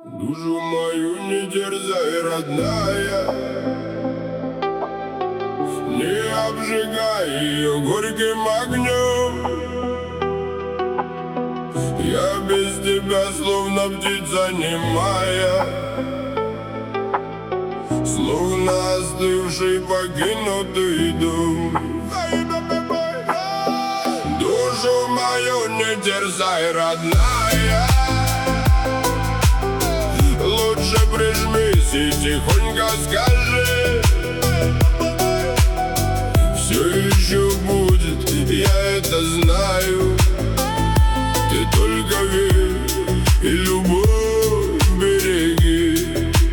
Душу мою не терзай, родная, не обжигай ее горьким огнем. Я без тебя словно птица немая, словно остывший покинутый дом. Душу мою не терзай, родная, лучше прижмись и тихонько скажи: все еще будет, я это знаю. Ты только верь и любовь береги.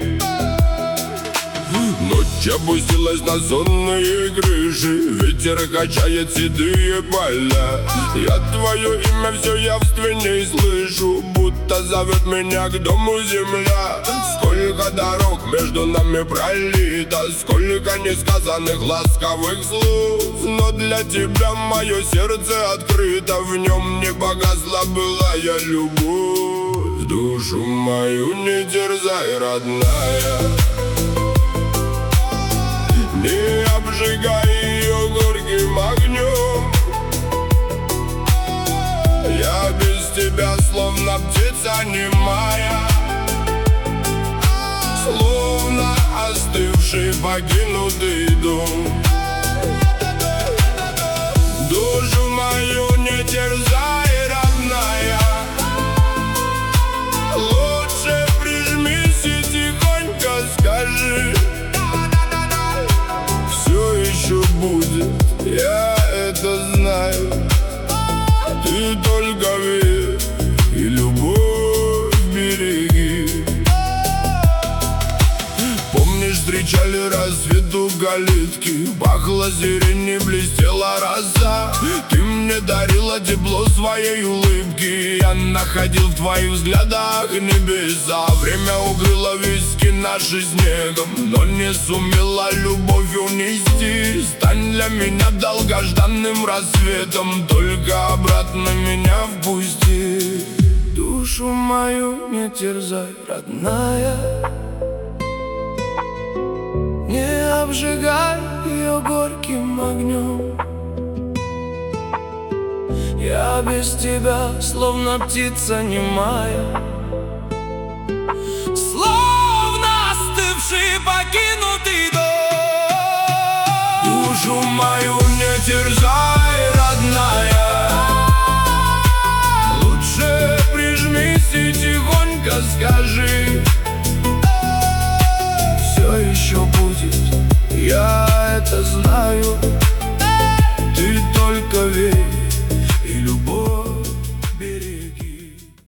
Ночь опустилась на сонные крыши, ветер качает седые поля. Я твое имя все явственней слышу, будто зовет меня к дому земля. Сколько дорог между нами пролито, сколько несказанных ласковых слов, но для тебя мое сердце открыто, в нем не погасла былая любовь. Душу мою не терзай, родная, не обжигай ее горьким огнем. Я без тебя словно птица немая, словно остывший покинутый дом. Душу мою не терзай, родная, лучше прижмись и тихонько скажи: все еще будет, я это знаю. Ты только верь и любовь береги. Помнишь, встречали рассвет у калитки, пахла сирень и блестела роса. Ты мне дарила тепло своей улыбки, я находил в твоих взглядах небеса. Время укрыло виски наши снегом, но не сумела любовь унести. Стань для меня долгожданным рассветом, только обратно меня впусти. Душу мою не терзай, родная, не обжигай ее горьким огнем. Я без тебя словно птица немая, словно остывший покинутый дом. Душу мою не терзай, родная, лучше прижмись и тихонько скажи: